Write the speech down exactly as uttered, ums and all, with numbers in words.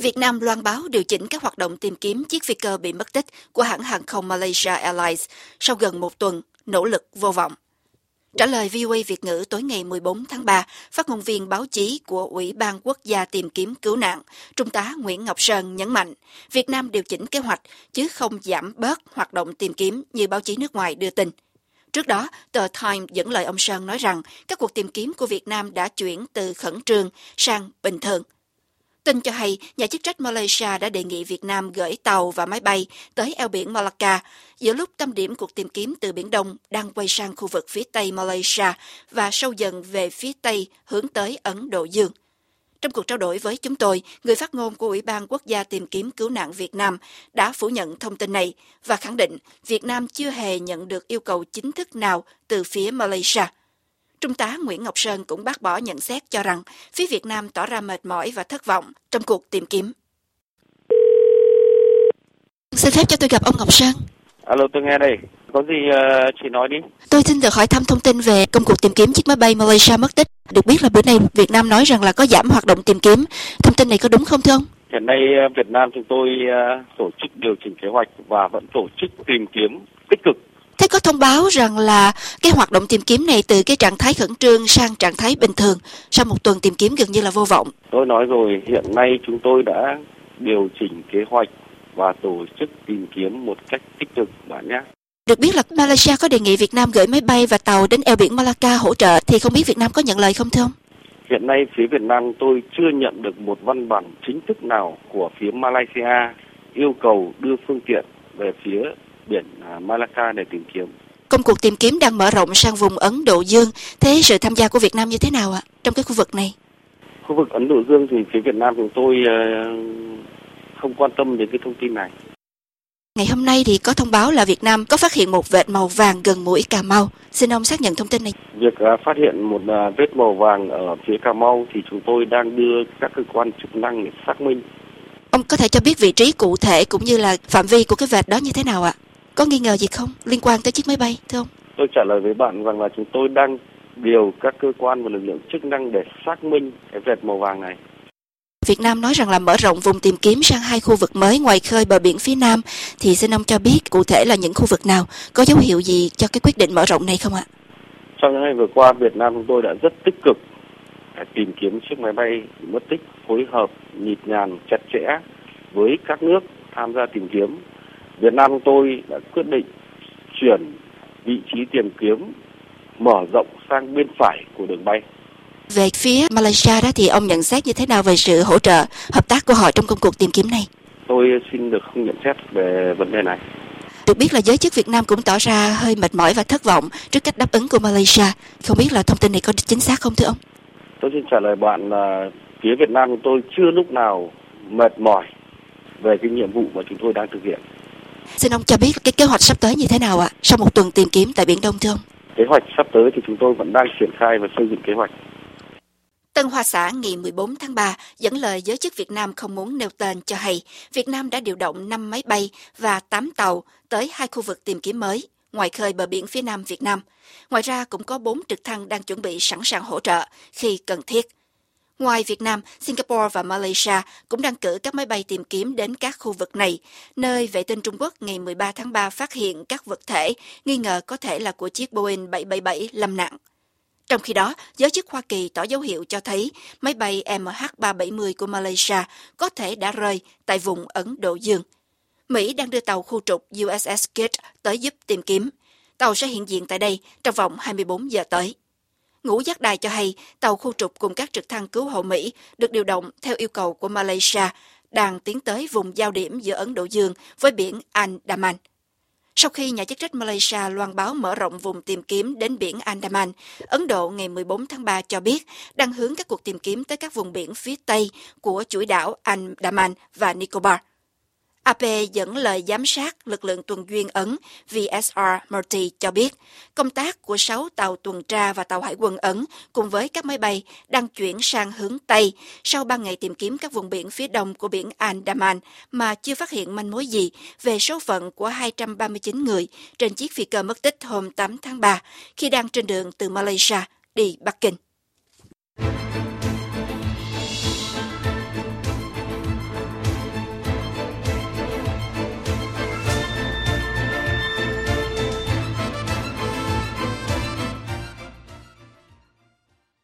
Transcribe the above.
Việt Nam loan báo điều chỉnh các hoạt động tìm kiếm chiếc phi cơ bị mất tích của hãng hàng không Malaysia Airlines sau gần một tuần nỗ lực vô vọng. Trả lời vê o a Việt ngữ tối ngày mười bốn tháng ba, phát ngôn viên báo chí của Ủy ban Quốc gia tìm kiếm cứu nạn, Trung tá Nguyễn Ngọc Sơn nhấn mạnh, Việt Nam điều chỉnh kế hoạch chứ không giảm bớt hoạt động tìm kiếm như báo chí nước ngoài đưa tin. Trước đó, tờ Time dẫn lời ông Sơn nói rằng các cuộc tìm kiếm của Việt Nam đã chuyển từ khẩn trương sang bình thường. Tin cho hay, nhà chức trách Malaysia đã đề nghị Việt Nam gửi tàu và máy bay tới eo biển Malacca giữa lúc tâm điểm cuộc tìm kiếm từ Biển Đông đang quay sang khu vực phía tây Malaysia và sâu dần về phía tây hướng tới Ấn Độ Dương. Trong cuộc trao đổi với chúng tôi, người phát ngôn của Ủy ban Quốc gia tìm kiếm cứu nạn Việt Nam đã phủ nhận thông tin này và khẳng định Việt Nam chưa hề nhận được yêu cầu chính thức nào từ phía Malaysia. Trung tá Nguyễn Ngọc Sơn cũng bác bỏ nhận xét cho rằng phía Việt Nam tỏ ra mệt mỏi và thất vọng trong cuộc tìm kiếm. Xin phép cho tôi gặp ông Ngọc Sơn. Alo, tôi nghe đây. Có gì uh, chị nói đi. Tôi xin được hỏi thăm thông tin về công cuộc tìm kiếm chiếc máy bay Malaysia mất tích. Được biết là bữa nay Việt Nam nói rằng là có giảm hoạt động tìm kiếm. Thông tin này có đúng không thưa ông? Hiện nay Việt Nam chúng tôi uh, tổ chức điều chỉnh kế hoạch và vẫn tổ chức tìm kiếm tích cực. Thế có thông báo rằng là cái hoạt động tìm kiếm này từ cái trạng thái khẩn trương sang trạng thái bình thường sau một tuần tìm kiếm gần như là vô vọng. Tôi nói rồi, hiện nay chúng tôi đã điều chỉnh kế hoạch và tổ chức tìm kiếm một cách tích cực bạn nhé. Được biết là Malaysia có đề nghị Việt Nam gửi máy bay và tàu đến eo biển Malacca hỗ trợ, thì không biết Việt Nam có nhận lời không thưa ông? Hiện nay phía Việt Nam tôi chưa nhận được một văn bản chính thức nào của phía Malaysia yêu cầu đưa phương tiện về phía biển Malacca để tìm kiếm. Công cuộc tìm kiếm đang mở rộng sang vùng Ấn Độ Dương. Thế sự tham gia của Việt Nam như thế nào ạ trong cái khu vực này? Khu vực Ấn Độ Dương thì phía Việt Nam chúng tôi không quan tâm đến cái thông tin này. Ngày hôm nay thì có thông báo là Việt Nam có phát hiện một vệt màu vàng gần mũi Cà Mau. Xin ông xác nhận thông tin này. Việc phát hiện một vết màu vàng ở phía Cà Mau thì chúng tôi đang đưa các cơ quan chức năng để xác minh. Ông có thể cho biết vị trí cụ thể cũng như là phạm vi của cái vệt đó như thế nào ạ? Có nghi ngờ gì không liên quan tới chiếc máy bay thưa ông? Tôi trả lời với bạn rằng là chúng tôi đang điều các cơ quan và lực lượng chức năng để xác minh cái vệt màu vàng này. Việt Nam nói rằng là mở rộng vùng tìm kiếm sang hai khu vực mới ngoài khơi bờ biển phía Nam, thì xin ông cho biết cụ thể là những khu vực nào, có dấu hiệu gì cho cái quyết định mở rộng này không ạ? Trong những ngày vừa qua, Việt Nam chúng tôi đã rất tích cực để tìm kiếm chiếc máy bay mất tích, phối hợp nhịp nhàng chặt chẽ với các nước tham gia tìm kiếm. Việt Nam chúng tôi đã quyết định chuyển vị trí tìm kiếm mở rộng sang bên phải của đường bay. Về phía Malaysia đó thì ông nhận xét như thế nào về sự hỗ trợ, hợp tác của họ trong công cuộc tìm kiếm này? Tôi xin được không nhận xét về vấn đề này. Được biết là giới chức Việt Nam cũng tỏ ra hơi mệt mỏi và thất vọng trước cách đáp ứng của Malaysia. Không biết là thông tin này có chính xác không thưa ông? Tôi xin trả lời bạn là phía Việt Nam chúng tôi chưa lúc nào mệt mỏi về cái nhiệm vụ mà chúng tôi đang thực hiện. Xin ông cho biết cái kế hoạch sắp tới như thế nào ạ? Sau một tuần tìm kiếm tại Biển Đông thưa ông? Kế hoạch sắp tới thì chúng tôi vẫn đang triển khai và xây dựng kế hoạch. Tân Hoa Xã ngày mười bốn tháng ba dẫn lời giới chức Việt Nam không muốn nêu tên cho hay Việt Nam đã điều động năm máy bay và tám tàu tới hai khu vực tìm kiếm mới ngoài khơi bờ biển phía Nam Việt Nam. Ngoài ra cũng có bốn trực thăng đang chuẩn bị sẵn sàng hỗ trợ khi cần thiết. Ngoài Việt Nam, Singapore và Malaysia cũng đang cử các máy bay tìm kiếm đến các khu vực này, nơi vệ tinh Trung Quốc ngày mười ba tháng ba phát hiện các vật thể nghi ngờ có thể là của chiếc Boeing bảy bảy bảy lâm nạn. Trong khi đó, giới chức Hoa Kỳ tỏ dấu hiệu cho thấy máy bay M H ba bảy mươi của Malaysia có thể đã rơi tại vùng Ấn Độ Dương. Mỹ đang đưa tàu khu trục U S S Kidd tới giúp tìm kiếm. Tàu sẽ hiện diện tại đây trong vòng hai mươi bốn giờ tới. Ngũ Giác Đài cho hay tàu khu trục cùng các trực thăng cứu hộ Mỹ được điều động theo yêu cầu của Malaysia đang tiến tới vùng giao điểm giữa Ấn Độ Dương với biển Andaman. Sau khi nhà chức trách Malaysia loan báo mở rộng vùng tìm kiếm đến biển Andaman, Ấn Độ ngày mười bốn tháng ba cho biết đang hướng các cuộc tìm kiếm tới các vùng biển phía Tây của chuỗi đảo Andaman và Nicobar. a pê dẫn lời giám sát lực lượng tuần duyên Ấn V S R Murthy cho biết công tác của sáu tàu tuần tra và tàu hải quân Ấn cùng với các máy bay đang chuyển sang hướng Tây sau ba ngày tìm kiếm các vùng biển phía đông của biển Andaman mà chưa phát hiện manh mối gì về số phận của hai trăm ba mươi chín người trên chiếc phi cơ mất tích hôm tám tháng ba khi đang trên đường từ Malaysia đi Bắc Kinh.